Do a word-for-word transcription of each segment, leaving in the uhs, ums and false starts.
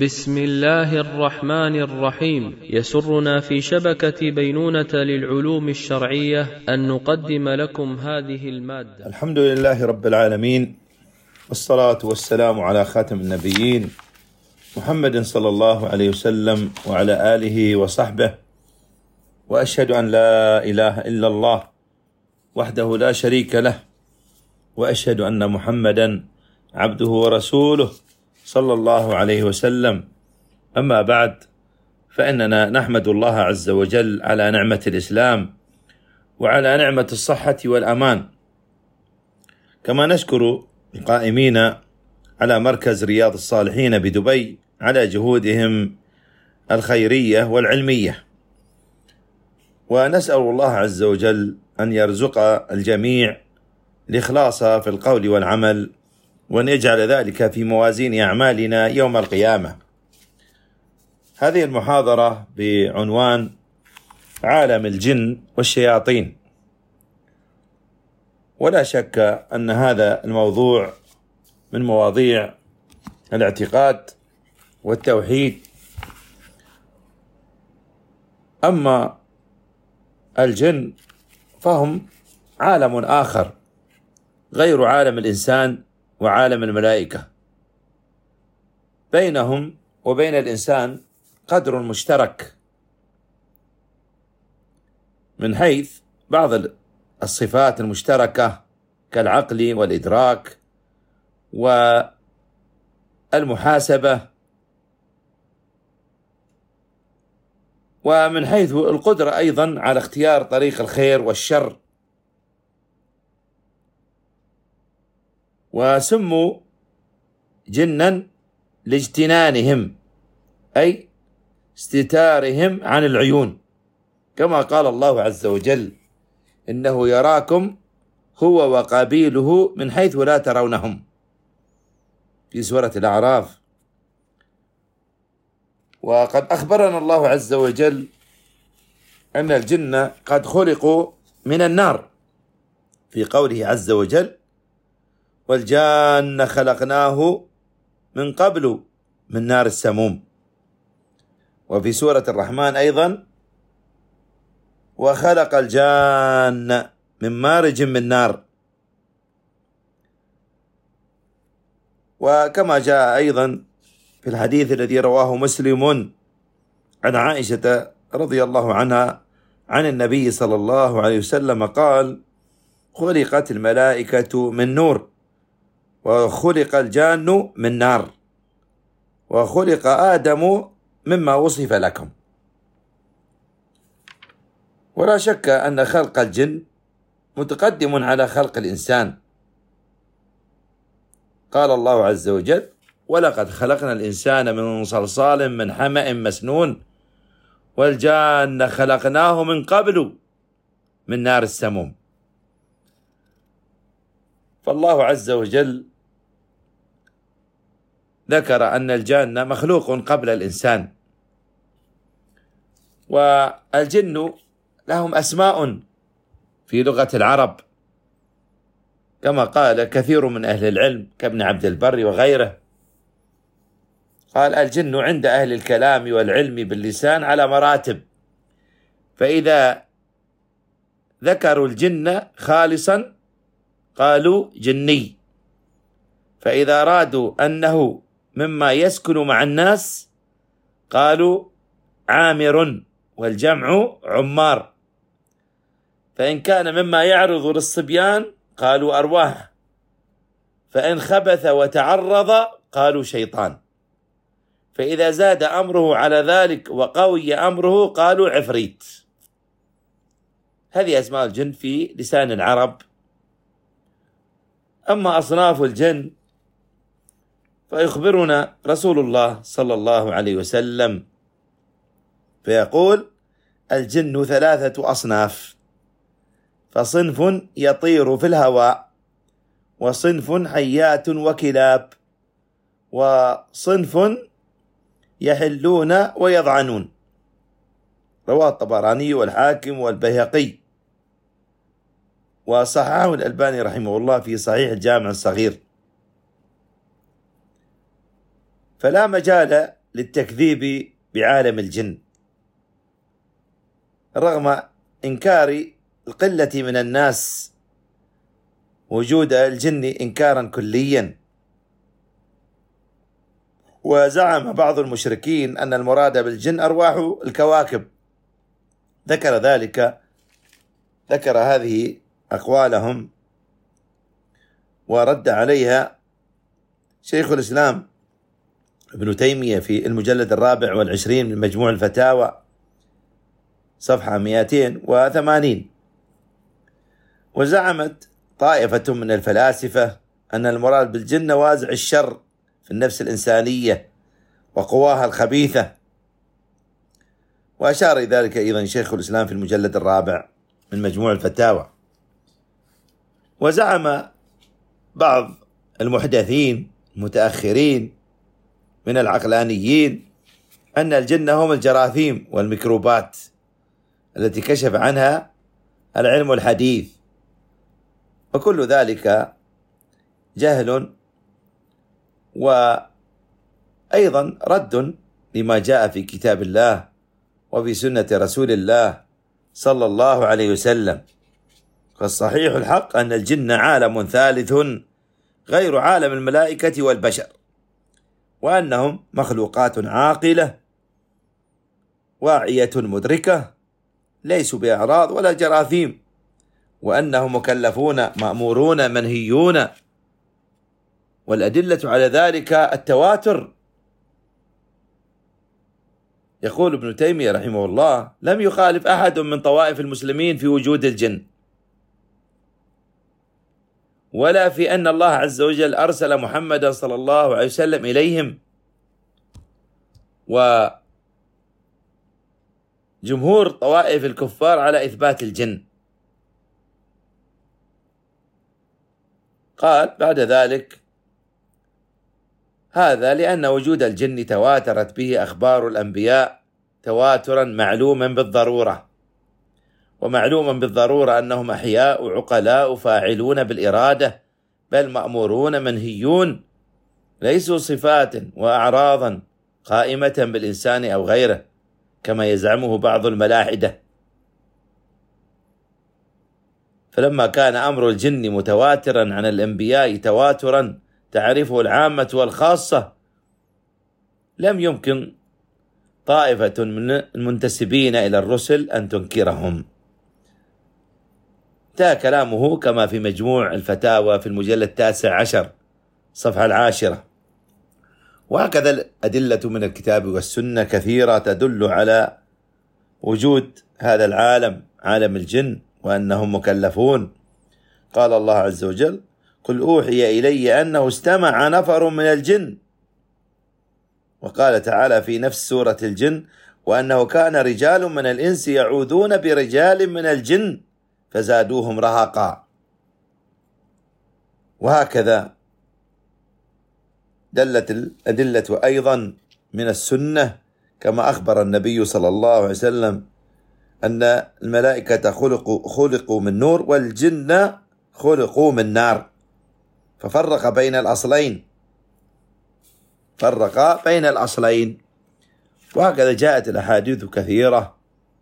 بسم الله الرحمن الرحيم. يسرنا في شبكة بينونة للعلوم الشرعية أن نقدم لكم هذه المادة. الحمد لله رب العالمين، والصلاة والسلام على خاتم النبيين محمد صلى الله عليه وسلم وعلى آله وصحبه، وأشهد أن لا إله إلا الله وحده لا شريك له، وأشهد أن محمدا عبده ورسوله صلى الله عليه وسلم. أما بعد، فإننا نحمد الله عز وجل على نعمة الإسلام وعلى نعمة الصحة والأمان، كما نشكر القائمين على مركز رياض الصالحين بدبي على جهودهم الخيرية والعلمية، ونسأل الله عز وجل أن يرزق الجميع الإخلاص في القول والعمل، وأن يجعل ذلك في موازين أعمالنا يوم القيامة. هذه المحاضرة بعنوان عالم الجن والشياطين، ولا شك أن هذا الموضوع من مواضيع الاعتقاد والتوحيد. أما الجن فهم عالم آخر غير عالم الإنسان وعالم الملائكة، بينهم وبين الإنسان قدر مشترك من حيث بعض الصفات المشتركة كالعقل والإدراك والمحاسبة، ومن حيث القدرة أيضا على اختيار طريق الخير والشر. وسموا جنا لاجتنانهم، أي استتارهم عن العيون، كما قال الله عز وجل: إنه يراكم هو وقبيله من حيث لا ترونهم، في سورة الأعراف. وقد أخبرنا الله عز وجل أن الجن قد خلقوا من النار في قوله عز وجل: والجان خلقناه من قبل من نار السموم. وفي سورة الرحمن أيضا: وخلق الجان من مارج من نار. وكما جاء أيضا في الحديث الذي رواه مسلم عن عائشة رضي الله عنها عن النبي صلى الله عليه وسلم قال: خلقت الملائكة من نور، وخلق الجان من نار، وخلق آدم مما وصف لكم. ولا شك أن خلق الجن متقدم على خلق الإنسان. قال الله عز وجل: ولقد خلقنا الإنسان من صلصال من حمأ مسنون، والجان خلقناه من قبل من نار السموم. فالله عز وجل ذكر أن الجان مخلوق قبل الإنسان. والجن لهم أسماء في لغة العرب، كما قال كثير من أهل العلم كابن عبد البر وغيره. قال: الجن عند أهل الكلام والعلم باللسان على مراتب، فإذا ذكروا الجن خالصا قالوا جني، فإذا أرادوا أنه مما يسكن مع الناس قالوا عامر، والجمع عمار، فإن كان مما يعرض للصبيان قالوا أرواح، فإن خبث وتعرض قالوا شيطان، فإذا زاد أمره على ذلك وقوي أمره قالوا عفريت. هذه أسماء الجن في لسان العرب. أما أصناف الجن فيخبرنا رسول الله صلى الله عليه وسلم فيقول: الجن ثلاثة أصناف، فصنف يطير في الهواء، وصنف حيات وكلاب، وصنف يحلون ويضعنون. رواه الطبراني والحاكم والبيهقي، وصححه الألباني رحمه الله في صحيح الجامع الصغير. فلا مجال للتكذيب بعالم الجن، رغم إنكار القلة من الناس وجود الجن إنكارا كليا. وزعم بعض المشركين أن المراد بالجن أرواح الكواكب، ذكر ذلك ذكر هذه أقوالهم ورد عليها شيخ الإسلام ابن تيمية في المجلد الرابع والعشرين من مجموع الفتاوى صفحة مئتين وثمانين. وزعمت طائفة من الفلاسفة أن المراد بالجن نوازع الشر في النفس الإنسانية وقواها الخبيثة، وأشار ذلك أيضا شيخ الإسلام في المجلد الرابع من مجموع الفتاوى. وزعم بعض المحدثين المتأخرين من العقلانيين أن الجن هم الجراثيم والميكروبات التي كشف عنها العلم الحديث، وكل ذلك جهل وأيضا رد لما جاء في كتاب الله وفي سنة رسول الله صلى الله عليه وسلم. فالصحيح الحق أن الجن عالم ثالث غير عالم الملائكة والبشر، وأنهم مخلوقات عاقلة واعية مدركة ليسوا بأعراض ولا جراثيم، وأنهم مكلفون مأمورون منهيون. والأدلة على ذلك التواتر. يقول ابن تيمية رحمه الله: لم يخالف أحد من طوائف المسلمين في وجود الجن، ولا في أن الله عز وجل أرسل محمدا صلى الله عليه وسلم إليهم. وجمهور طوائف الكفار على إثبات الجن. قال بعد ذلك: هذا لأن وجود الجن تواترت به أخبار الأنبياء تواترا معلوما بالضرورة، ومعلوما بالضرورة أنهم أحياء عقلاء فاعلون بالإرادة، بل مأمورون منهيون، ليسوا صفات وأعراضا قائمة بالإنسان أو غيره كما يزعمه بعض الملاحدة. فلما كان أمر الجن متواترا عن الأنبياء تواترا تعرفه العامة والخاصة، لم يمكن طائفة من المنتسبين إلى الرسل أن تنكرهم. انتهى كلامه كما في مجموع الفتاوى في المجلد التاسع عشر صفحة العاشرة. وهكذا الأدلة من الكتاب والسنة كثيرة تدل على وجود هذا العالم، عالم الجن، وأنهم مكلفون. قال الله عز وجل: قل أوحي إلي أنه استمع نفر من الجن. وقال تعالى في نفس سورة الجن: وأنه كان رجال من الإنس يعوذون برجال من الجن فزادوهم رهقا. وهكذا دلت الأدلة أيضا من السنة، كما أخبر النبي صلى الله عليه وسلم أن الملائكة خلقوا, خلقوا من نور والجن خلقوا من نار، ففرق بين الأصلين فرق بين الأصلين. وهكذا جاءت الأحاديث كثيرة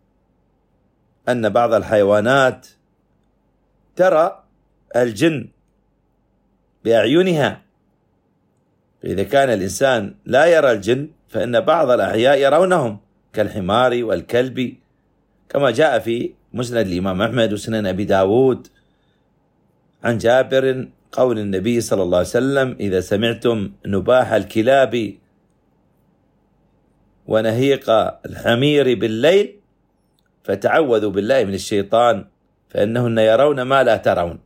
أن بعض الحيوانات ترى الجن بأعينها، فإذا كان الإنسان لا يرى الجن فإن بعض الأحياء يرونهم كالحمار والكلب، كما جاء في مسند الإمام أحمد وسنن أبي داود عن جابر قول النبي صلى الله عليه وسلم: إذا سمعتم نباح الكلاب ونهيق الحمير بالليل فتعوذوا بالله من الشيطان فإنهن يرون ما لا ترون.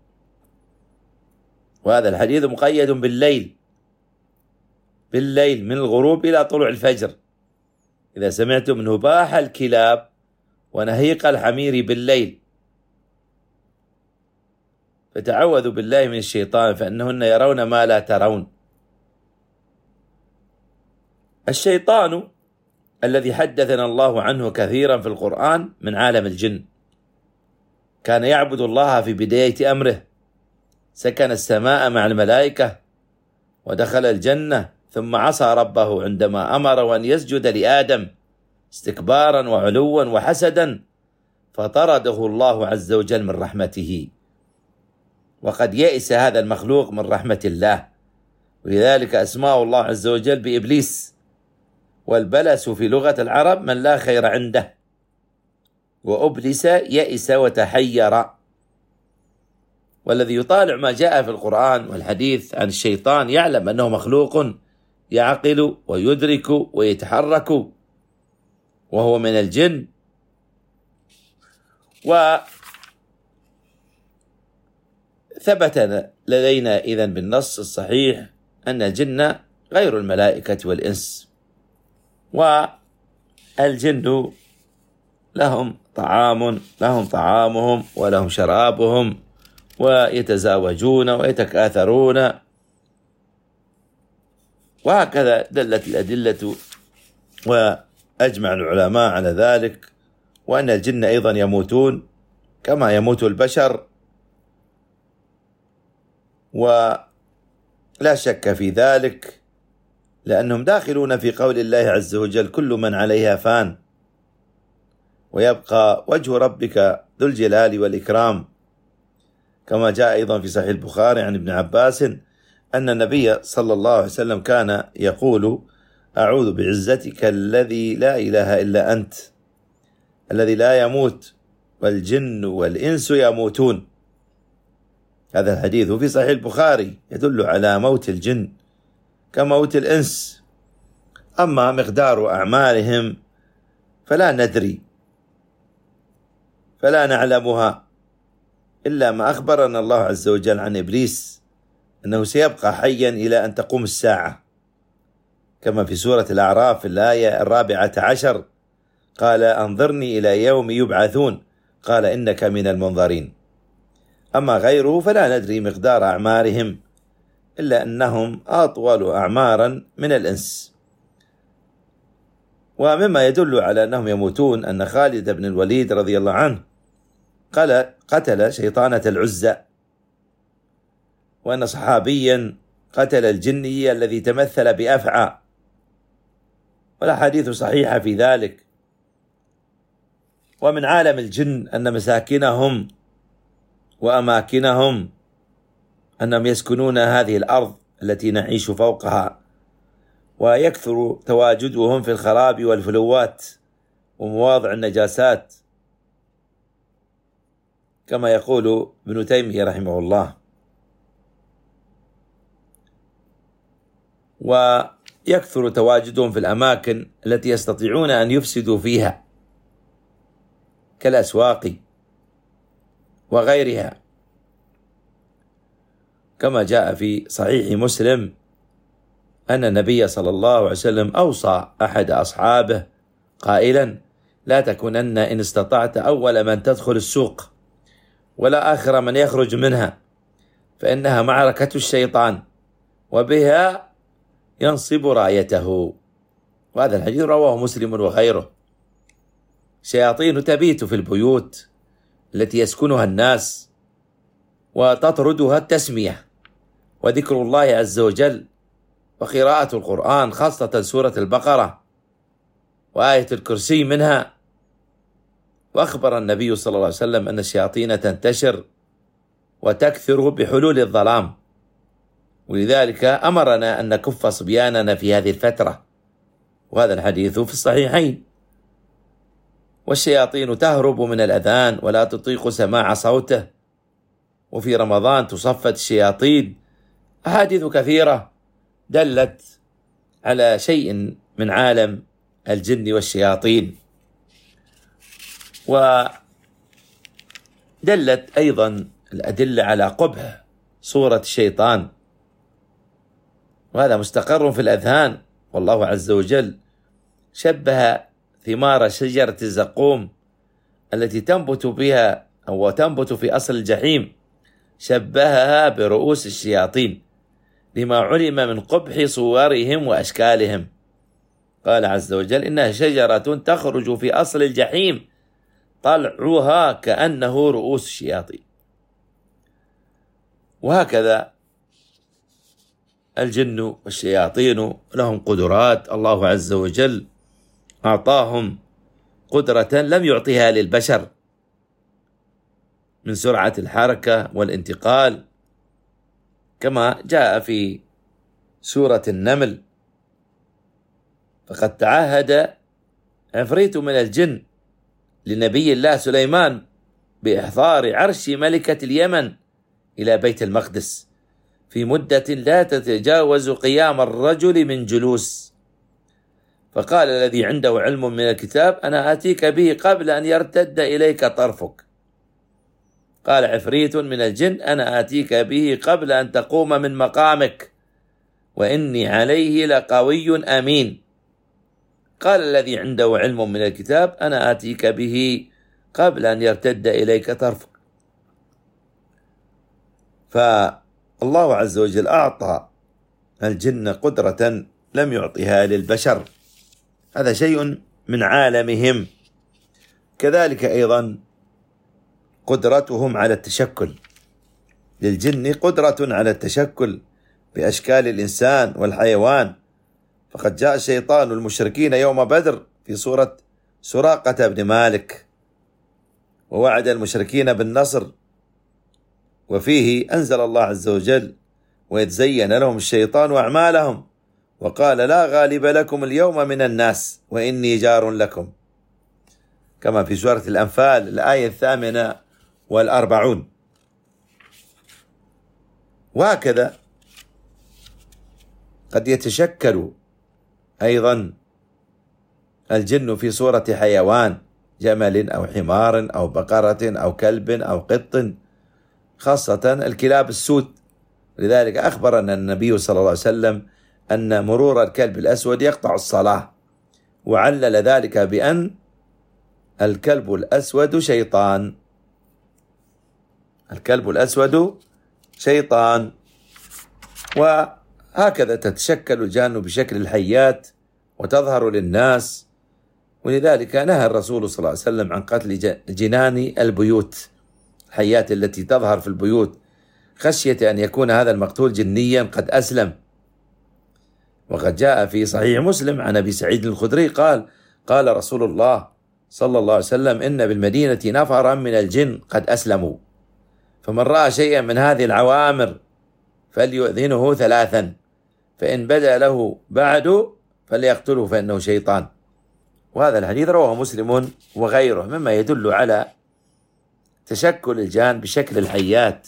وهذا الحديث مقيد بالليل، بالليل من الغروب إلى طلوع الفجر. إذا سمعتم نباح الكلاب ونهيق الحمير بالليل فتعوذوا بالله من الشيطان فإنهن يرون ما لا ترون. الشيطان الذي حدثنا الله عنه كثيرا في القرآن من عالم الجن، كان يعبد الله في بداية أمره، سكن السماء مع الملائكة ودخل الجنة ثم عصى ربه عندما أمره أن يسجد لآدم استكبارا وعلوا وحسدا، فطرده الله عز وجل من رحمته. وقد يئس هذا المخلوق من رحمة الله، ولذلك أسماه الله عز وجل بإبليس. والبلس في لغة العرب من لا خير عنده، وأبلس يئس وتحير. والذي يطالع ما جاء في القرآن والحديث عن الشيطان يعلم أنه مخلوق يعقل ويدرك ويتحرك، وهو من الجن. وثبت لدينا إذن بالنص الصحيح أن الجن غير الملائكة والإنس، والجن لهم طعام لهم طعامهم ولهم شرابهم، ويتزاوجون ويتكاثرون، وهكذا دلت الأدلة وأجمع العلماء على ذلك، وأن الجن أيضا يموتون كما يموت البشر، ولا شك في ذلك، لأنهم داخلون في قول الله عز وجل: كل من عليها فان ويبقى وجه ربك ذو الجلال والإكرام. كما جاء أيضا في صحيح البخاري عن ابن عباس أن النبي صلى الله عليه وسلم كان يقول: أعوذ بعزتك الذي لا إله إلا أنت الذي لا يموت والجن والإنس يموتون. هذا الحديث في صحيح البخاري يدل على موت الجن كموت الإنس. أما مقدار أعمالهم فلا ندري، فلا نعلمها، إلا ما أخبرنا الله عز وجل عن إبليس أنه سيبقى حيا إلى أن تقوم الساعة، كما في سورة الأعراف في الآية الرابعة عشر: قال أنظرني إلى يوم يبعثون قال إنك من المنظرين. أما غيره فلا ندري مقدار أعمارهم، إلا أنهم أطول أعمارا من الإنس. ومما يدل على أنهم يموتون أن خالد بن الوليد رضي الله عنه قال قتل شيطانة العزى، وأن صحابيا قتل الجني الذي تمثل بأفعى، والأحاديث صحيحة في ذلك. ومن عالم الجن أن مساكنهم وأماكنهم أنهم يسكنون هذه الأرض التي نعيش فوقها، ويكثر تواجدهم في الخراب والفلوات ومواضع النجاسات، كما يقول ابن تيمية رحمه الله. ويكثر تواجدهم في الأماكن التي يستطيعون أن يفسدوا فيها كالأسواق وغيرها، كما جاء في صحيح مسلم أن النبي صلى الله عليه وسلم أوصى أحد أصحابه قائلا: لا تكونن إن استطعت أول من تدخل السوق ولا آخر من يخرج منها، فإنها معركة الشيطان وبها ينصب رايته. وهذا الحديث رواه مسلم وغيره. شياطين تبيت في البيوت التي يسكنها الناس، وتطردها التسمية وذكر الله عز وجل وقراءة القرآن، خاصة سورة البقرة وآية الكرسي منها. وأخبر النبي صلى الله عليه وسلم أن الشياطين تنتشر وتكثر بحلول الظلام، ولذلك أمرنا أن نكف صبياننا في هذه الفترة، وهذا الحديث في الصحيحين. والشياطين تهرب من الأذان ولا تطيق سماع صوته، وفي رمضان تصفد الشياطين. أحاديث كثيرة دلت على شيء من عالم الجن والشياطين. ودلت أيضا الأدلة على قبح صورة الشيطان، وهذا مستقر في الأذهان. والله عز وجل شبه ثمار شجرة الزقوم التي تنبت بها أو تنبت في أصل الجحيم، شبهها برؤوس الشياطين لما علم من قبح صورهم وأشكالهم. قال عز وجل: إنها شجرة تخرج في أصل الجحيم طلعها كأنه رؤوس الشياطين. وهكذا الجن والشياطين لهم قدرات، الله عز وجل أعطاهم قدرة لم يعطيها للبشر من سرعة الحركة والانتقال، كما جاء في سورة النمل: فقد تعهد عفريت من الجن لنبي الله سليمان بإحضار عرش ملكة اليمن إلى بيت المقدس في مدة لا تتجاوز قيام الرجل من جلوس، فقال الذي عنده علم من الكتاب أنا آتيك به قبل أن يرتد إليك طرفك. قال عفريت من الجن أنا آتيك به قبل أن تقوم من مقامك وإني عليه لقوي أمين. قال الذي عنده علم من الكتاب أنا آتيك به قبل أن يرتد إليك طرفك. فالله عز وجل أعطى الجن قدرة لم يعطها للبشر، هذا شيء من عالمهم. كذلك أيضا قدرتهم على التشكل، للجن قدرة على التشكل بأشكال الإنسان والحيوان، فقد جاء الشيطان المشركين يوم بدر في صورة سراقة بن مالك ووعد المشركين بالنصر، وفيه أنزل الله عز وجل: وإذ زين لهم الشيطان أعمالهم وقال لا غالب لكم اليوم من الناس وإني جار لكم، كما في سورة الأنفال الآية الثامنة والأربعون. وهكذا قد يتشكل أيضا الجن في صورة حيوان، جمل أو حمار أو بقرة أو كلب أو قط، خاصة الكلاب السود. لذلك أخبرنا النبي صلى الله عليه وسلم أن مرور الكلب الأسود يقطع الصلاة، وعلل ذلك بأن الكلب الأسود شيطان، الكلب الأسود شيطان. وهكذا تتشكل الجان بشكل الحيات وتظهر للناس، ولذلك نهى الرسول صلى الله عليه وسلم عن قتل جنان البيوت، الحيات التي تظهر في البيوت، خشية أن يكون هذا المقتول جنيا قد أسلم. وقد جاء في صحيح مسلم عن أبي سعيد الخدري قال: قال رسول الله صلى الله عليه وسلم: إن بالمدينة نفرا من الجن قد أسلموا، فمن رأى شيئا من هذه العوامر فليؤذنه ثلاثا، فإن بدا له بعد فليقتله فإنه شيطان. وهذا الحديث رواه مسلم وغيره، مما يدل على تشكل الجان بشكل الحيات.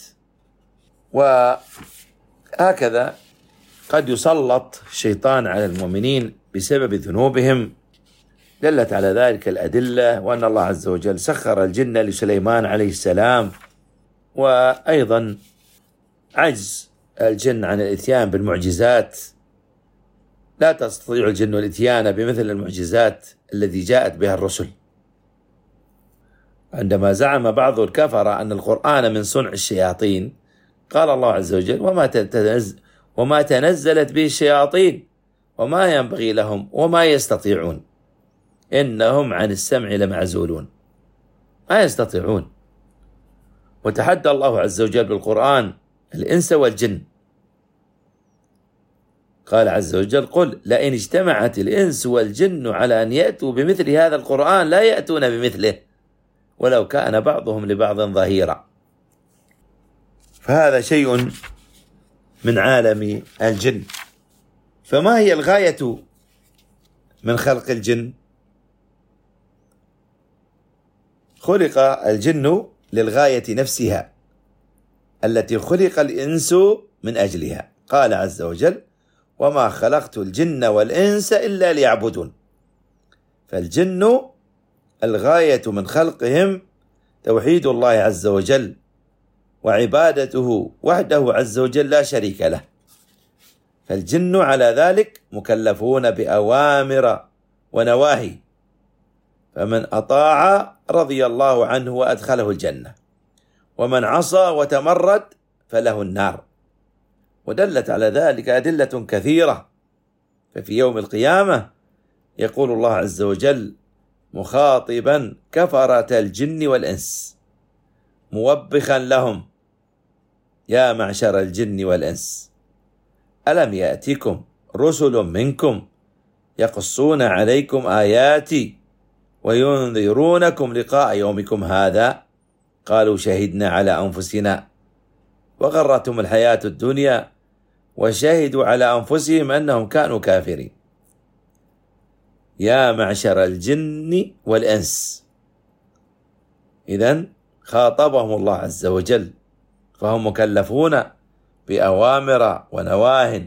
وهكذا قد يسلط الشيطان على المؤمنين بسبب ذنوبهم، دلت على ذلك الأدلة، وأن الله عز وجل سخر الجن لسليمان عليه السلام. وأيضا عجز الجن عن الإتيان بالمعجزات، لا تستطيع الجن الإتيان بمثل المعجزات التي جاءت بها الرسل. عندما زعم بعض الكفرة أن القرآن من صنع الشياطين، قال الله عز وجل: وما تنزل وما تنزلت به الشياطين وما ينبغي لهم وما يستطيعون إنهم عن السمع لمعزولون. ما يستطيعون. وتحدى الله عز وجل بالقرآن الإنس والجن، قال عز وجل: قل لئن اجتمعت الإنس والجن على أن يأتوا بمثل هذا القرآن لا يأتون بمثله ولو كان بعضهم لبعض ظهيرا. فهذا شيء من عالم الجن. فما هي الغاية من خلق الجن؟ خلق الجن للغاية نفسها التي خلق الإنس من أجلها. قال عز وجل: وما خلقت الجن والإنس إلا ليعبدون. فالجن الغاية من خلقهم توحيد الله عز وجل وعبادته وحده عز وجل لا شريك له، فالجن على ذلك مكلفون بأوامر ونواهي، فمن أطاع رضي الله عنه وأدخله الجنة، ومن عصى وتمرد فله النار. ودلت على ذلك أدلة كثيرة. ففي يوم القيامة يقول الله عز وجل مخاطبا كفرة الجن والإنس موبخا لهم: يا معشر الجن والإنس ألم يأتكم رسل منكم يقصون عليكم آياتي وينذرونكم لقاء يومكم هذا قالوا شهدنا على أنفسنا وغرتهم الحياة الدنيا وشهدوا على أنفسهم أنهم كانوا كافرين. يا معشر الجن والإنس. إذن خاطبهم الله عز وجل، فهم مكلفون بأوامر ونواه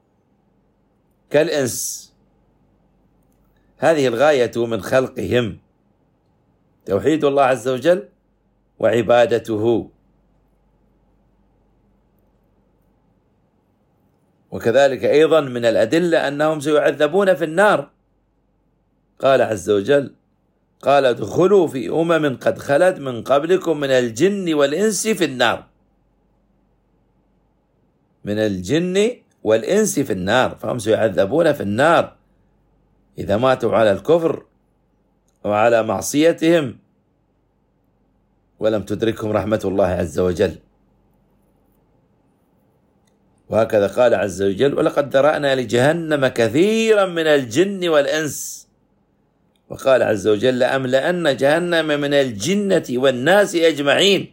كالإنس. هذه الغاية من خلقهم، توحيد الله عز وجل وعبادته. وكذلك أيضا من الأدلة أنهم سيعذبون في النار. قال عز وجل: قال ادخلوا في أمم قد خلت من قبلكم من الجن والإنس في النار. من الجن والإنس في النار، فهم سيعذبون في النار إذا ماتوا على الكفر وعلى معصيتهم ولم تدركهم رحمة الله عز وجل. وهكذا قال عز وجل: ولقد ذرأنا لجهنم كثيرا من الجن والإنس. وقال عز وجل: لأملأن جهنم من الجنة والناس أجمعين.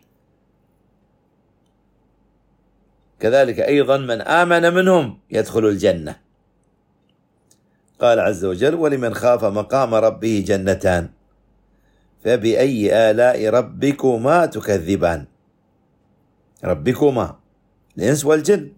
كذلك أيضا من آمن منهم يدخل الجنة. قال عز وجل: ولمن خاف مقام ربه جنتان فبأي آلاء ربكما تكذبان. ربكما الإنس والجن.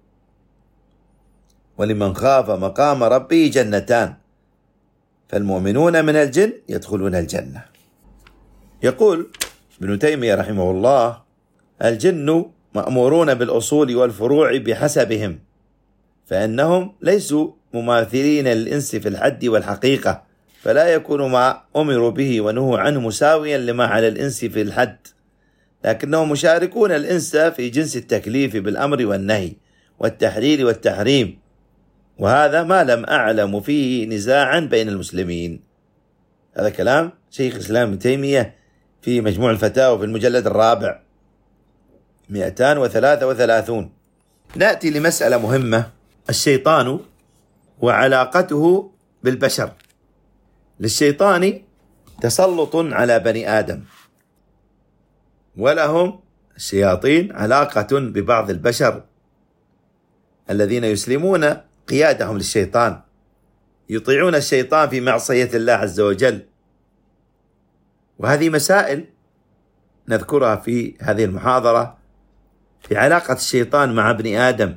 ولمن خاف مقام ربه جنتان، فالمؤمنون من الجن يدخلون الجنة. يقول ابن تيمية رحمه الله: الجن مأمورون بالأصول والفروع بحسبهم، فإنهم ليسوا مماثلين للإنس في الحد والحقيقة، فلا يكون ما أمروا به ونهوا عنه مساويا لما على الإنس في الحد، لكنهم مشاركون الإنس في جنس التكليف بالأمر والنهي والتحليل والتحريم، وهذا ما لم أعلم فيه نزاعا بين المسلمين. هذا كلام شيخ الإسلام ابن تيمية في مجموع الفتاوى في المجلد الرابع مئتان وثلاثة وثلاثون. نأتي لمسألة مهمة: الشيطان وعلاقته بالبشر. للشيطان تسلط على بني آدم، ولهم الشياطين علاقة ببعض البشر الذين يسلمون قيادهم للشيطان، يطيعون الشيطان في معصية الله عز وجل. وهذه مسائل نذكرها في هذه المحاضرة في علاقة الشيطان مع ابن آدم.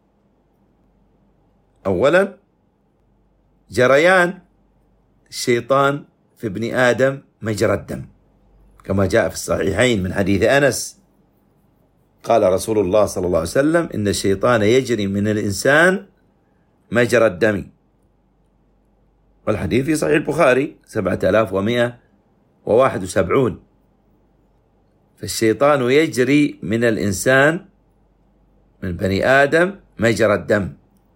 أولا، جريان الشيطان في ابن آدم مجرى الدم، كما جاء في الصحيحين من حديث أنس قال رسول الله صلى الله عليه وسلم: إن الشيطان يجري من الإنسان مجرى الدم. والحديث في صحيح البخاري سبعة آلاف ومئة وواحد وسبعون. فالشيطان يجري من الإنسان من بني آدم مجرى الدم.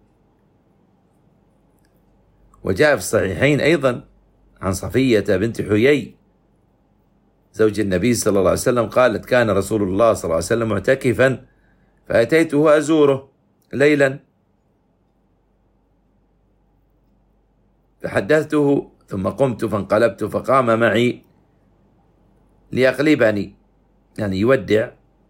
وجاء في الصحيحين أيضا عن صفية بنت حيي زوج النبي صلى الله عليه وسلم قالت: كان رسول الله صلى الله عليه وسلم معتكفا فأتيته أزوره ليلا فحدثته، ثم قمت فانقلبت فقام معي ليقلبني، يعني يودع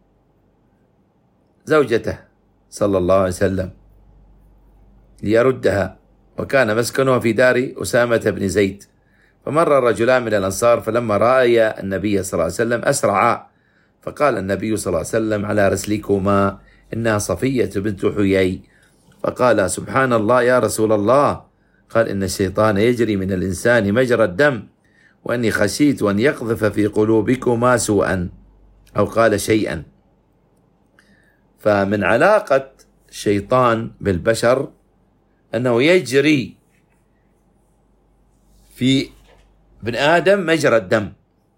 زوجته صلى الله عليه وسلم ليردها، وكان مسكنه في دار أسامة بن زيد. فمر رجلان من الأنصار، فلما رأي النبي صلى الله عليه وسلم أسرعا، فقال النبي صلى الله عليه وسلم: على رسلكما، إنها صفية بنت حيي. فقال: سبحان الله يا رسول الله. قال: إن الشيطان يجري من الإنسان مجرى الدم، وأني خشيت أن يقذف في قلوبكما سوءا، أو قال شيئا. فمن علاقة الشيطان بالبشر أنه يجري في ابن آدم مجرى الدم.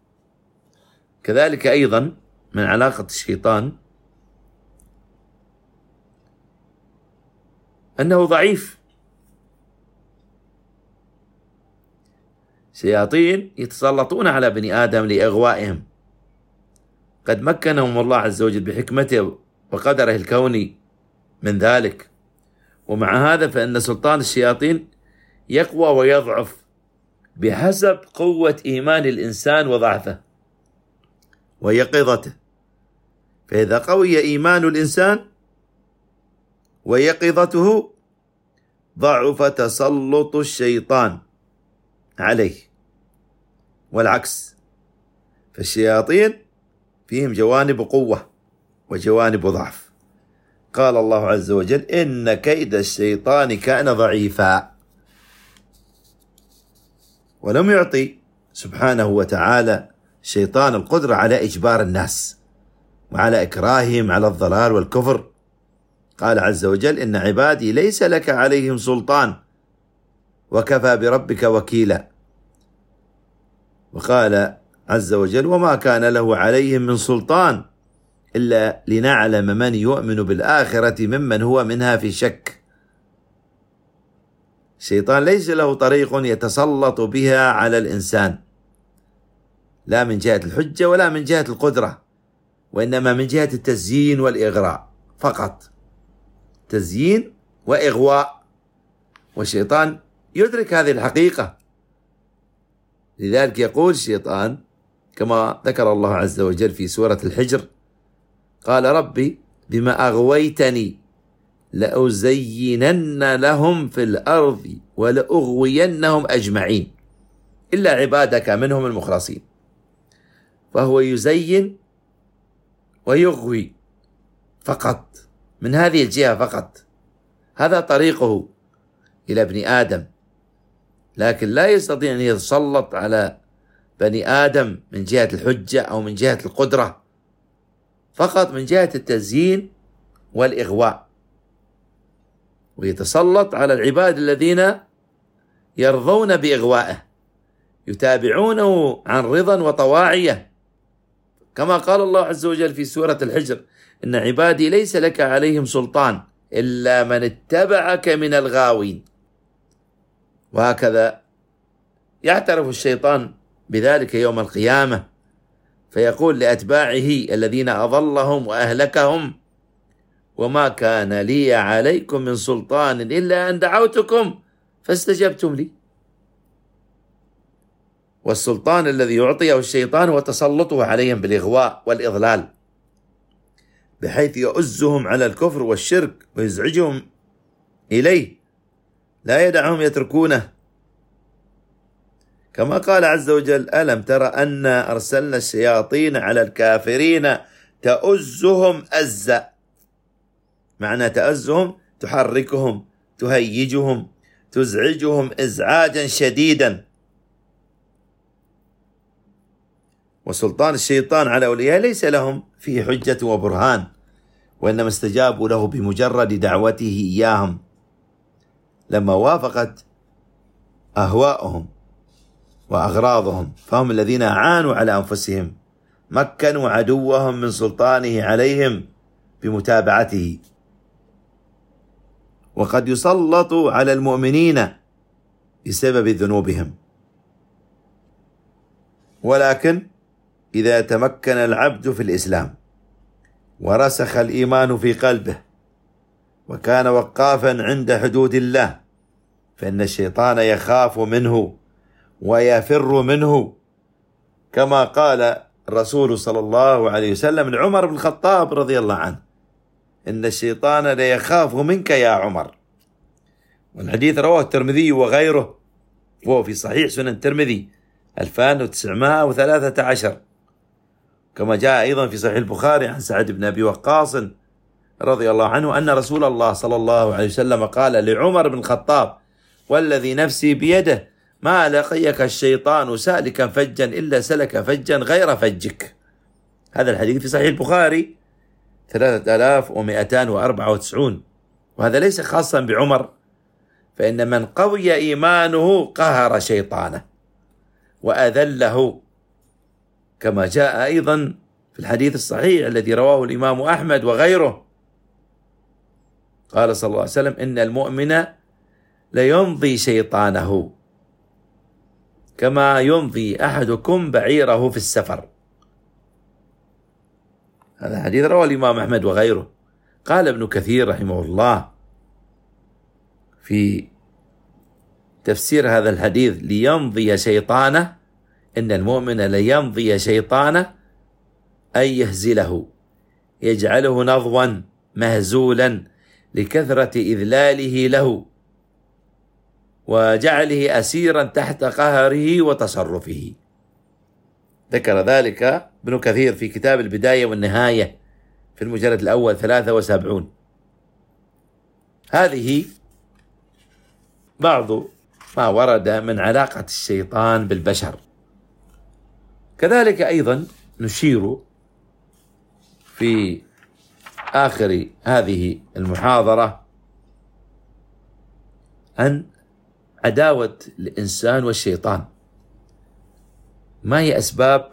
كذلك أيضا من علاقة الشيطان أنه ضعيف. شياطين يتسلطون على بني آدم لإغوائهم، قد مكنهم الله عز وجل بحكمته وقدره الكوني من ذلك، ومع هذا فإن سلطان الشياطين يقوى ويضعف بحسب قوة إيمان الإنسان وضعفه ويقظته. فإذا قوي إيمان الإنسان ويقظته ضعف تسلط الشيطان عليه، والعكس، فالشياطين فيهم جوانب قوة وجوانب ضعف. قال الله عز وجل: إن كيد الشيطان كان ضعيفا. ولم يعطي سبحانه وتعالى الشيطان القدرة على إجبار الناس وعلى إكراههم على الضلال والكفر. قال عز وجل: إن عبادي ليس لك عليهم سلطان وكفى بربك وكيلا. وقال عز وجل: وما كان له عليهم من سلطان إلا لنعلم من يؤمن بالآخرة ممن هو منها في شك. الشيطان ليس له طريق يتسلط بها على الإنسان، لا من جهة الحجة ولا من جهة القدرة، وإنما من جهة التزيين والإغراء فقط، تزيين وإغواء. والشيطان يدرك هذه الحقيقة، لذلك يقول الشيطان كما ذكر الله عز وجل في سورة الحجر: قال ربي بما أغويتني لأزينن لهم في الأرض ولأغوينهم أجمعين إلا عبادك منهم المخلصين. فهو يزين ويغوي فقط، من هذه الجهة فقط، هذا طريقه إلى ابن آدم، لكن لا يستطيع أن يتسلط على بني آدم من جهة الحجة أو من جهة القدرة، فقط من جهة التزيين والإغواء. ويتسلط على العباد الذين يرضون بإغوائه، يتابعونه عن رضا وطواعية، كما قال الله عز وجل في سورة الحجر: إن عبادي ليس لك عليهم سلطان إلا من اتبعك من الغاوين. وهكذا يعترف الشيطان بذلك يوم القيامة، فيقول لأتباعه الذين أضلهم وأهلكهم: وما كان لي عليكم من سلطان إلا أن دعوتكم فاستجبتم لي. والسلطان الذي يعطيه الشيطان هو تسلطه عليهم بالإغواء والإضلال، بحيث يؤزهم على الكفر والشرك ويزعجهم إليه، لا يدعهم يتركونه. كما قال عز وجل: ألم تر أنا أرسلنا الشياطين على الكافرين تؤزهم أزا. معنى تؤزهم تحركهم، تهيجهم، تزعجهم إزعاجا شديدا. وسلطان الشيطان على أولياء ليس لهم فيه حجة وبرهان، وإنما استجابوا له بمجرد دعوته إياهم لما وافقت أهواءهم وأغراضهم، فهم الذين أعانوا على أنفسهم، مكنوا عدوهم من سلطانه عليهم بمتابعته. وقد يسلطوا على المؤمنين بسبب ذنوبهم، ولكن إذا تمكن العبد في الإسلام ورسخ الإيمان في قلبه وكان وقافا عند حدود الله، فإن الشيطان يخاف منه ويفر منه، كما قال الرسول صلى الله عليه وسلم لعمر بن الخطاب رضي الله عنه: إن الشيطان ليخاف منك يا عمر. والحديث رواه الترمذي وغيره، وهو في صحيح سنن الترمذي ألفين وتسعمائة وثلاثة عشر، كما جاء أيضا في صحيح البخاري عن سعد بن أبي وقاص رضي الله عنه أن رسول الله صلى الله عليه وسلم قال لعمر بن الخطاب: والذي نفسي بيده ما لقيك الشيطان سالكا فجا إلا سلك فجا غير فجك. هذا الحديث في صحيح البخاري ثلاثة آلاف ومئتان وأربعة وتسعون. وهذا ليس خاصا بعمر، فإن من قوي إيمانه قهر شيطانه وأذله، كما جاء أيضا في الحديث الصحيح الذي رواه الإمام أحمد وغيره. قال صلى الله عليه وسلم: إن المؤمن ليمضي شيطانه كما يمضي أحدكم بعيره في السفر. هذا حديث رواه الإمام أحمد وغيره. قال ابن كثير رحمه الله: في تفسير هذا الحديث ليمضي شيطانه، إن المؤمن ليمضي شيطانه أي يهزله، يجعله نضوا مهزولا لكثرة إذلاله له وجعله أسيرا تحت قهره وتصرفه. ذكر ذلك ابن كثير في كتاب البداية والنهاية في المجلد الأول ثلاثة وسبعون. هذه بعض ما ورد من علاقة الشيطان بالبشر. كذلك أيضا نشير في آخر هذه المحاضرة عن عداوة الإنسان والشيطان. ما هي أسباب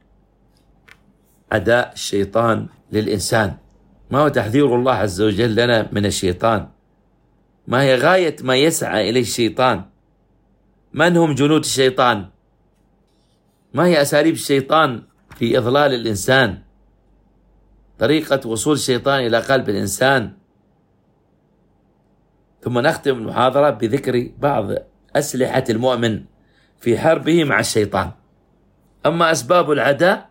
عداء الشيطان للإنسان؟ ما هو تحذير الله عز وجل لنا من الشيطان؟ ما هي غاية ما يسعى إليه الشيطان؟ من هم جنود الشيطان؟ ما هي أساليب الشيطان في إضلال الإنسان؟ طريقة وصول الشيطان إلى قلب الإنسان. ثم نختم المحاضرة بذكر بعض أسلحة المؤمن في حربه مع الشيطان. أما أسباب العداء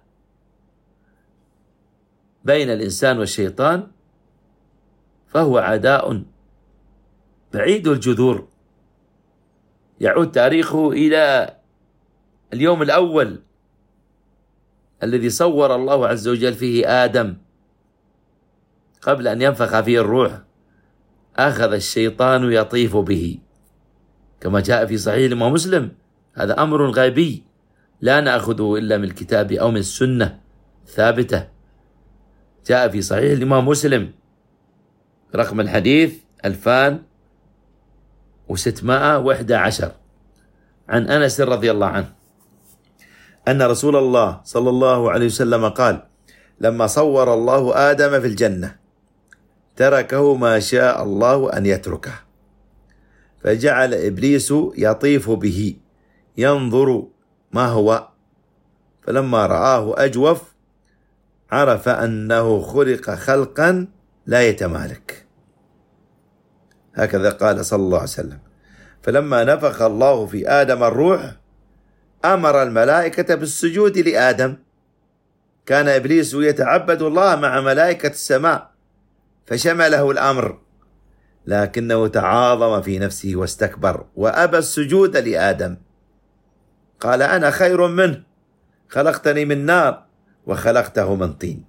بين الإنسان والشيطان فهو عداء بعيد الجذور، يعود تاريخه إلى اليوم الأول الذي صور الله عز وجل فيه آدم قبل أن ينفخ فيه الروح. أخذ الشيطان يطيف به كما جاء في صحيح الإمام مسلم. هذا أمر غيبي لا نأخذه إلا من الكتاب أو من السنة ثابتة. جاء في صحيح الإمام مسلم رقم الحديث ألفان وستمائة وإحدى عشر عن أنس رضي الله عنه أن رسول الله صلى الله عليه وسلم قال: لما صور الله آدم في الجنة تركه ما شاء الله أن يتركه، فجعل إبليس يطيف به ينظر ما هو، فلما رآه أجوف عرف أنه خلق خلقا لا يتمالك. هكذا قال صلى الله عليه وسلم. فلما نفخ الله في آدم الروح أمر الملائكة بالسجود لآدم. كان إبليس يتعبد الله مع ملائكة السماء فشمله الأمر، لكنه تعاظم في نفسه واستكبر وأبى السجود لآدم. قال: أنا خير منه، خلقتني من نار وخلقته من طين.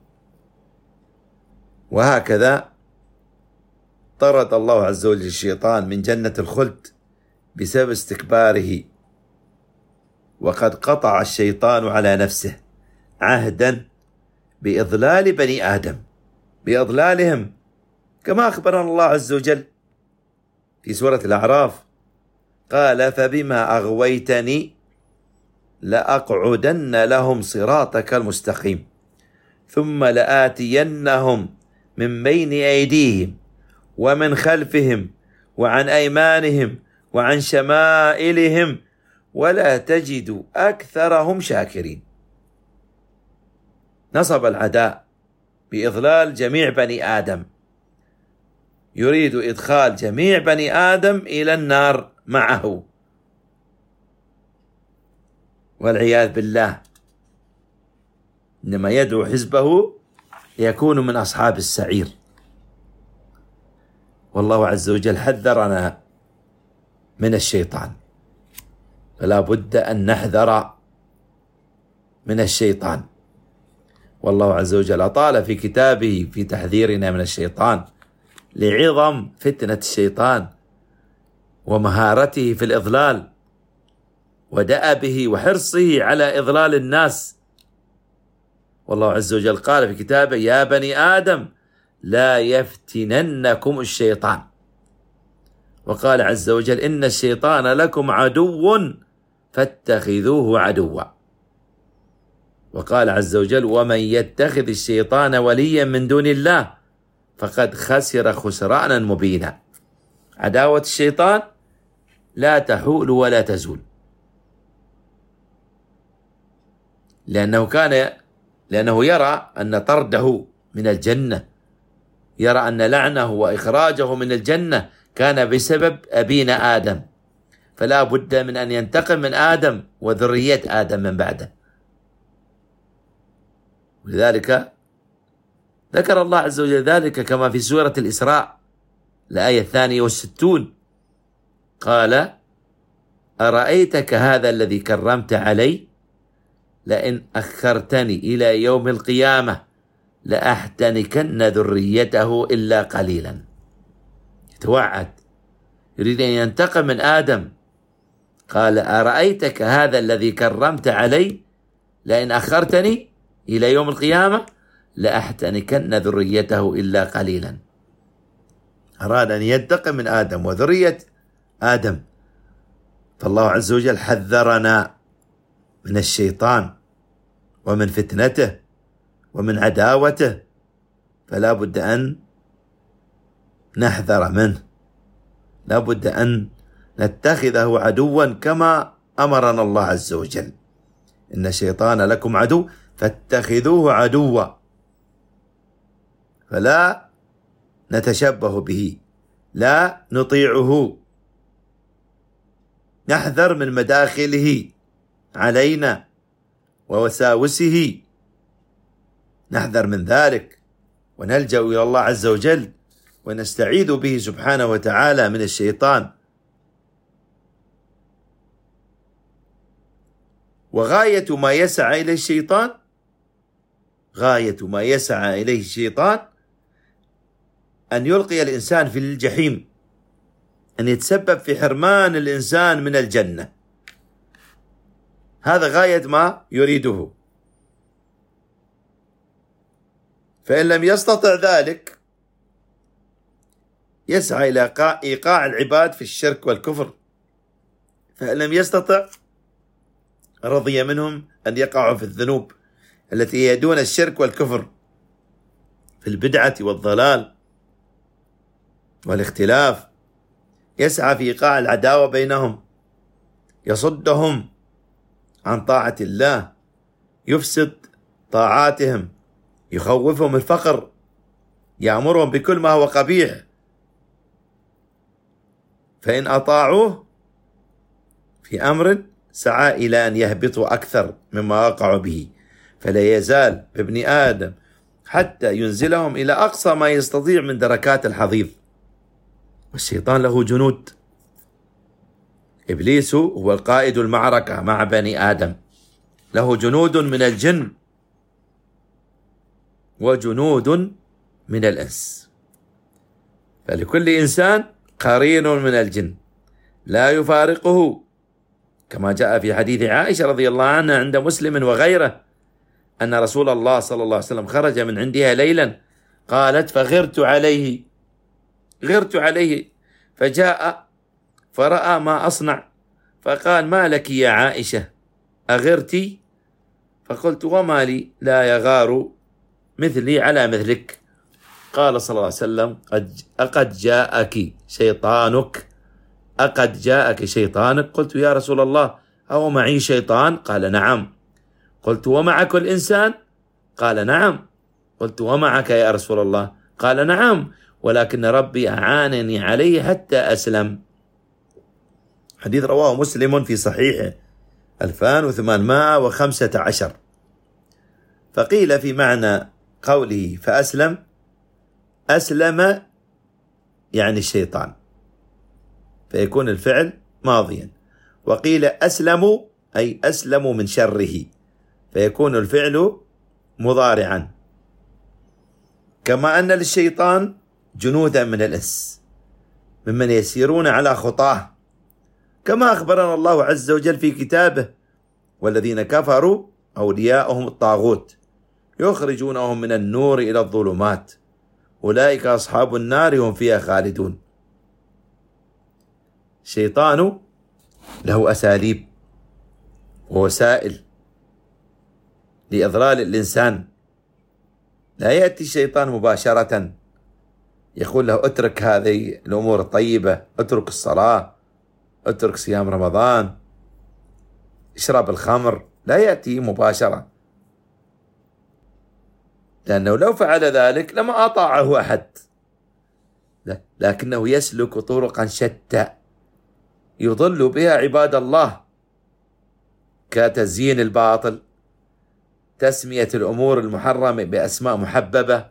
وهكذا طرد الله عز وجل الشيطان من جنة الخلد بسبب استكباره. وقد قطع الشيطان على نفسه عهدا بإضلال بني آدم، بإضلالهم، كما أخبرنا الله عز وجل في سورة الأعراف قال: فبما أغويتني لأقعدن لهم صراطك المستقيم ثم لآتينهم من بين أيديهم ومن خلفهم وعن أيمانهم وعن شمائلهم ولا تجد أكثرهم شاكرين. نصب العداء بإضلال جميع بني آدم، يريد إدخال جميع بني آدم إلى النار معه والعياذ بالله. إنما يدعو حزبه ليكونوا من أصحاب السعير. والله عز وجل حذرنا من الشيطان، فلا بد أن نحذر من الشيطان. والله عز وجل أطال في كتابه في تحذيرنا من الشيطان لعظم فتنة الشيطان ومهارته في الإضلال ودأبه وحرصه على إضلال الناس. والله عز وجل قال في كتابه: يا بني آدم لا يفتننكم الشيطان. وقال عز وجل: إن الشيطان لكم عدو فاتخذوه عدوا. وقال عز وجل: ومن يتخذ الشيطان وليا من دون الله فقد خسر خسرانا مبينا. عداوة الشيطان لا تحول ولا تزول، لأنه كان لأنه يرى أن طرده من الجنة، يرى أن لعنه وإخراجه من الجنة كان بسبب أبينا آدم، فلا بد من أن ينتقم من آدم وذرية آدم من بعده. ولذلك ذكر الله عز وجل ذلك كما في سورة الإسراء الآية الثانية والستون، قال: أرأيتك هذا الذي كرمت علي لئن أخرتني إلى يوم القيامة لأحتنكن ذريته إلا قليلا. يتوعد، يريد أن ينتقم من آدم. قال: أرأيتك هذا الذي كرمت علي لئن أخرتني إلى يوم القيامة لأحتنكن ذريته إلا قليلا. أراد أن ينتقم من آدم وذرية آدم. فالله عز وجل حذرنا من الشيطان ومن فتنته ومن عداوته، فلا بد أن نحذر منه، لا بد أن نتخذه عدوا كما أمرنا الله عز وجل: إن الشيطان لكم عدو فاتخذوه عدوا. فلا نتشبه به، لا نطيعه، نحذر من مداخله علينا ووساوسه، نحذر من ذلك ونلجأ إلى الله عز وجل ونستعيذ به سبحانه وتعالى من الشيطان. وغاية ما يسعى إليه الشيطان غاية ما يسعى إليه الشيطان أن يلقي الإنسان في الجحيم، أن يتسبب في حرمان الإنسان من الجنة. هذا غاية ما يريده. فإن لم يستطع ذلك يسعى إلى إيقاع العباد في الشرك والكفر، فإن لم يستطع رضي منهم أن يقعوا في الذنوب التي هي دون الشرك والكفر، في البدعة والضلال والاختلاف. يسعى في إيقاع العداوة بينهم، يصدهم عن طاعة الله، يفسد طاعاتهم، يخوفهم الفقر، يأمرهم بكل ما هو قبيح. فإن أطاعوه في أمر سعى إلى أن يهبطوا أكثر مما وقعوا به، فلا يزال بابن آدم حتى ينزلهم إلى أقصى ما يستطيع من دركات الحضيض. والشيطان له جنود. إبليس هو القائد المعركة مع بني آدم، له جنود من الجن وجنود من الإنس. فلكل إنسان قرين من الجن لا يفارقه، كما جاء في حديث عائشة رضي الله عنها عند مسلم وغيره أن رسول الله صلى الله عليه وسلم خرج من عندها ليلا، قالت: فغرت عليه غرت عليه فجاء فرأى ما أصنع، فقال: ما لك يا عائشة أغرتي؟ فقلت: وما لي لا يغار مثلي على مثلك. قال صلى الله عليه وسلم: أقد جاءك شيطانك أقد جاءك شيطانك؟ قلت: يا رسول الله أو معي شيطان؟ قال: نعم. قلت: ومعك الإنسان؟ قال: نعم. قلت: ومعك يا رسول الله؟ قال: نعم، ولكن ربي أعانني عليه حتى أسلم. حديث رواه مسلم في صحيحه ألفين وثمانمائة وخمسة عشر. فقيل في معنى قوله فأسلم: أسلم يعني الشيطان، فيكون الفعل ماضيا. وقيل أسلموا أي أسلموا من شره، فيكون الفعل مضارعا. كما أن للشيطان جنودا من الإنس ممن يسيرون على خطاه، كما أخبرنا الله عز وجل في كتابه: والذين كفروا أولياؤهم الطاغوت يخرجونهم من النور إلى الظلمات أولئك أصحاب النار هم فيها خالدون. الشيطان له أساليب ووسائل لإضلال الإنسان. لا يأتي الشيطان مباشرة يقول له: اترك هذه الأمور الطيبة، اترك الصلاة، اترك صيام رمضان، اشرب الخمر. لا يأتي مباشرة، لأنه لو فعل ذلك لما أطاعه أحد، لكنه يسلك طرقا شتى يضل بها عباد الله، كتزيين الباطل، تسمية الأمور المحرمة بأسماء محببة،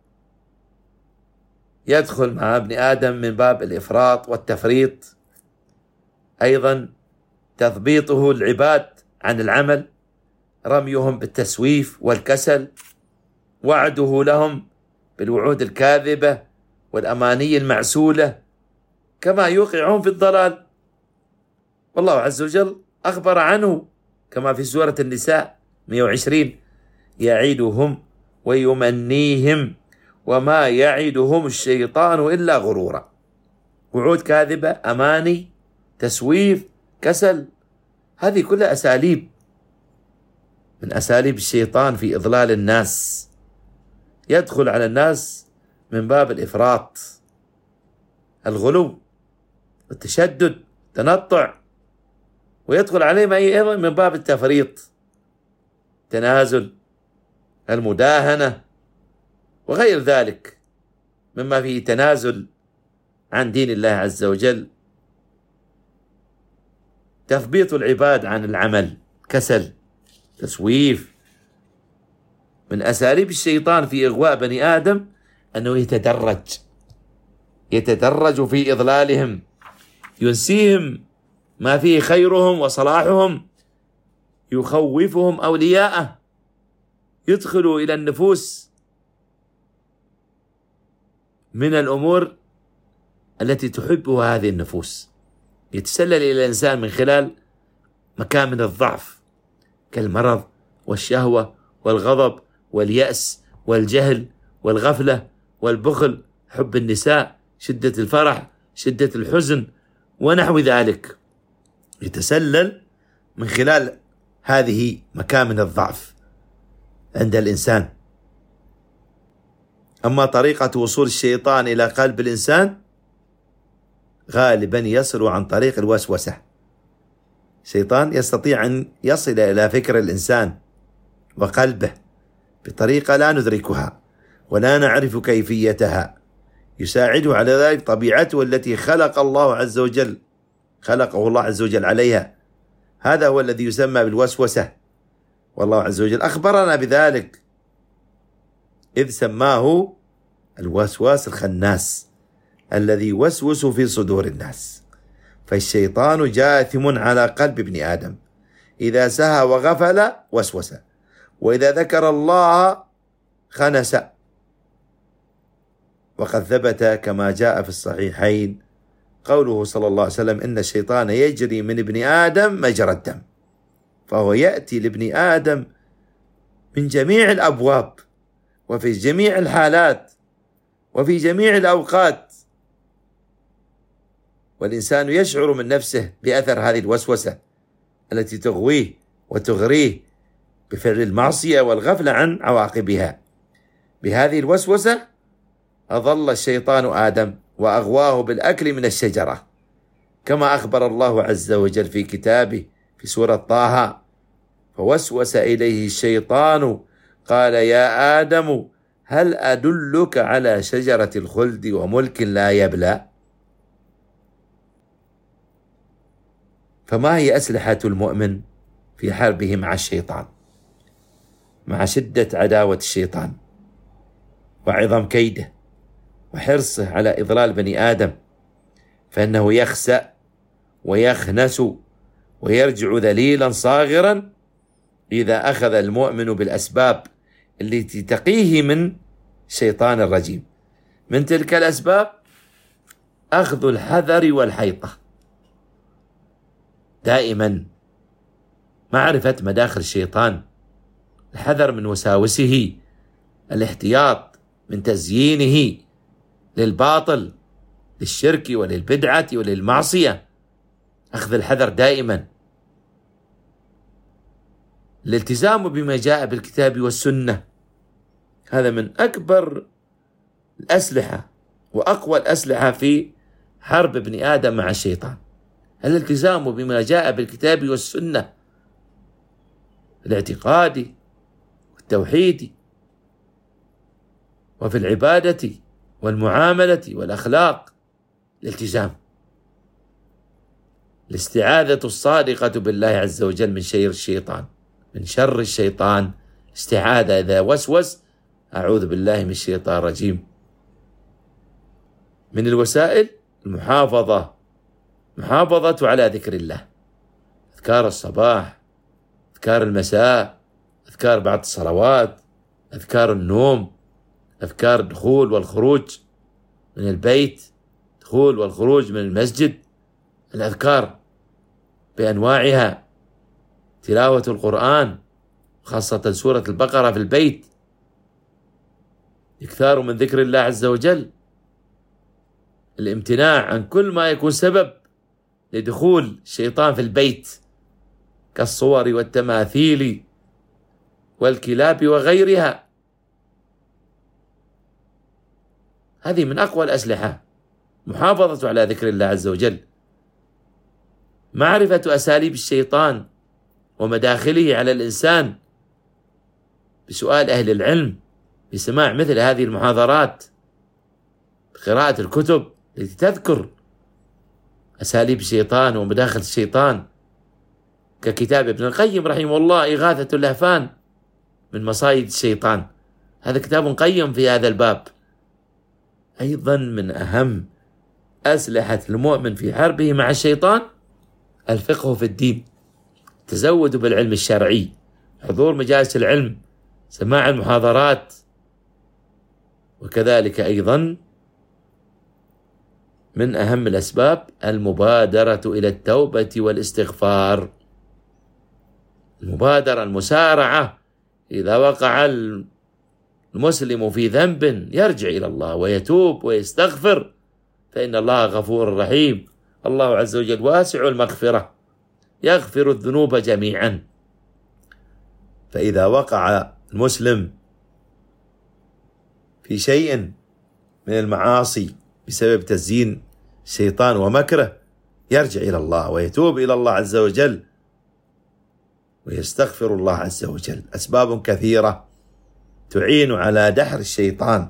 يدخل مع ابن آدم من باب الإفراط والتفريط، أيضا تثبيطه العباد عن العمل، رميهم بالتسويف والكسل، وعده لهم بالوعود الكاذبة والأماني المعسولة، كما يوقعهم في الضلال. والله عز وجل أخبر عنه كما في سورة النساء مئة وعشرين: يعدهم ويمنيهم وما يعدهم الشيطان إلا غرورا. وعود كاذبة، أماني، تسويف، كسل، هذه كلها أساليب من أساليب الشيطان في إضلال الناس. يدخل على الناس من باب الإفراط، الغلو، التشدد، التنطع، ويدخل عليهم أيضا من باب التفريط، التنازل، المداهنة، وغير ذلك مما فيه تنازل عن دين الله عز وجل. تثبيط العباد عن العمل، كسل، تسويف. من أساليب الشيطان في إغواء بني آدم أنه يتدرج يتدرج في إضلالهم، ينسيهم ما فيه خيرهم وصلاحهم، يخوفهم أولياءه، يدخلوا إلى النفوس من الأمور التي تحبها هذه النفوس، يتسلل إلى الإنسان من خلال مكان من الضعف كالمرض والشهوة والغضب واليأس والجهل والغفلة والبخل، حب النساء، شدة الفرح، شدة الحزن، ونحو ذلك. يتسلل من خلال هذه مكان من الضعف عند الإنسان. أما طريقة وصول الشيطان إلى قلب الإنسان غالبا يصل عن طريق الوسوسة. الشيطان يستطيع أن يصل إلى فكر الإنسان وقلبه بطريقة لا ندركها ولا نعرف كيفيتها، يساعده على ذلك طبيعته التي خلق الله عز وجل خلقه الله عز وجل عليها. هذا هو الذي يسمى بالوسوسة، والله عز وجل أخبرنا بذلك إذ سماه الوسواس الخناس الذي يوسوس في صدور الناس. فالشيطان جاثم على قلب ابن آدم، إذا سهى وغفل وسوس، وإذا ذكر الله خنس. وقد ثبت كما جاء في الصحيحين قوله صلى الله عليه وسلم: إن الشيطان يجري من ابن آدم مجرى الدم، فهو يأتي لابن آدم من جميع الأبواب وفي جميع الحالات وفي جميع الأوقات، والإنسان يشعر من نفسه بأثر هذه الوسوسة التي تغويه وتغريه بفعل المعصية والغفلة عن عواقبها. بهذه الوسوسة أضل الشيطان آدم وأغواه بالأكل من الشجرة، كما أخبر الله عز وجل في كتابه في سورة طه: فوسوس إليه الشيطان قال يا آدم هل أدلك على شجرة الخلد وملك لا يبلى. فما هي أسلحة المؤمن في حربه مع الشيطان؟ مع شدة عداوة الشيطان وعظم كيده وحرصه على إضلال بني آدم، فإنه يخسأ ويخنس ويرجع ذليلا صاغرا إذا أخذ المؤمن بالأسباب التي تقيه من الشيطان الرجيم. من تلك الأسباب أخذ الحذر والحيطة، دائما معرفة مداخل الشيطان، الحذر من وساوسه، الاحتياط من تزيينه للباطل، للشرك وللبدعة وللمعصية، أخذ الحذر دائما. الالتزام بما جاء بالكتاب والسنة، هذا من أكبر الأسلحة وأقوى الأسلحة في حرب ابن آدم مع الشيطان، الالتزام بما جاء بالكتاب والسنة، الاعتقادي والتوحيدي وفي العبادة والمعاملة والأخلاق، الالتزام. الاستعاذة الصادقة بالله عز وجل من شر الشيطان، من شر الشيطان، استعاذة إذا وسوس أعوذ بالله من الشيطان الرجيم. من الوسائل المحافظة، محافظة على ذكر الله، أذكار الصباح، أذكار المساء، أذكار بعد الصلوات، أذكار النوم، أذكار الدخول والخروج من البيت، دخول والخروج من المسجد، الأذكار بأنواعها، تلاوة القرآن خاصة سورة البقرة في البيت، إكثار من ذكر الله عز وجل، الامتناع عن كل ما يكون سبب لدخول الشيطان في البيت كالصور والتماثيل والكلاب وغيرها. هذه من أقوى الأسلحة، محافظة على ذكر الله عز وجل، معرفة أساليب الشيطان ومداخله على الإنسان بسؤال أهل العلم، بسماع مثل هذه المحاضرات، بقراءة الكتب التي تذكر أساليب الشيطان ومداخل الشيطان، ككتاب ابن القيم رحمه الله إغاثة اللهفان من مصايد الشيطان، هذا كتاب قيم في هذا الباب. أيضا من أهم أسلحة المؤمن في حربه مع الشيطان الفقه في الدين، تزود بالعلم الشرعي، حضور مجالس العلم، سماع المحاضرات، وكذلك أيضا من أهم الأسباب المبادرة إلى التوبة والاستغفار، المبادرة، المسارعة، إذا وقع المسلم في ذنب يرجع إلى الله ويتوب ويستغفر، فإن الله غفور رحيم، الله عز وجل واسع المغفرة يغفر الذنوب جميعا. فإذا وقع المسلم في شيء من المعاصي بسبب تزيين الشيطان ومكره يرجع إلى الله ويتوب إلى الله عز وجل ويستغفر الله عز وجل. أسباب كثيرة تعين على دحر الشيطان.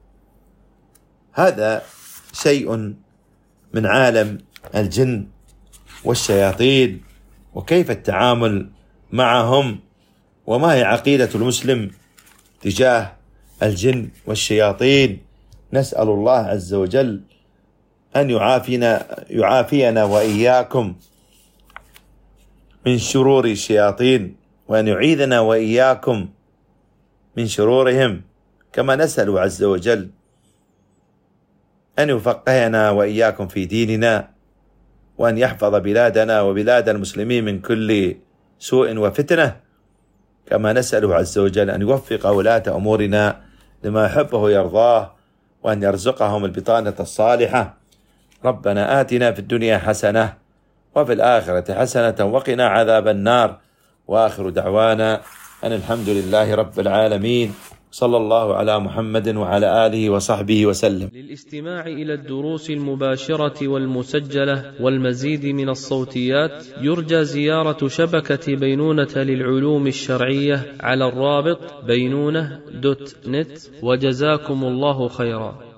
هذا شيء من عالم الجن والشياطين وكيف التعامل معهم، وما هي عقيدة المسلم تجاه الجن والشياطين. نسأل الله عز وجل أن يعافينا يعافينا وإياكم من شرور الشياطين، وأن يعيذنا وإياكم من شرورهم، كما نسأل عز وجل أن يفقهنا وإياكم في ديننا، وأن يحفظ بلادنا وبلاد المسلمين من كل سوء وفتنة، كما نسأل عز وجل أن يوفق ولاة أمورنا لما يحبه ويرضاه، وأن يرزقهم البطانة الصالحة. ربنا آتنا في الدنيا حسنة وفي الآخرة حسنة وقنا عذاب النار، وآخر دعوانا أن الحمد لله رب العالمين، صلى الله على محمد وعلى آله وصحبه وسلم. للاستماع إلى الدروس المباشرة والمسجلة والمزيد من الصوتيات يرجى زيارة شبكة بينونة للعلوم الشرعية على الرابط بينونة دوت نت، وجزاكم الله خيرا.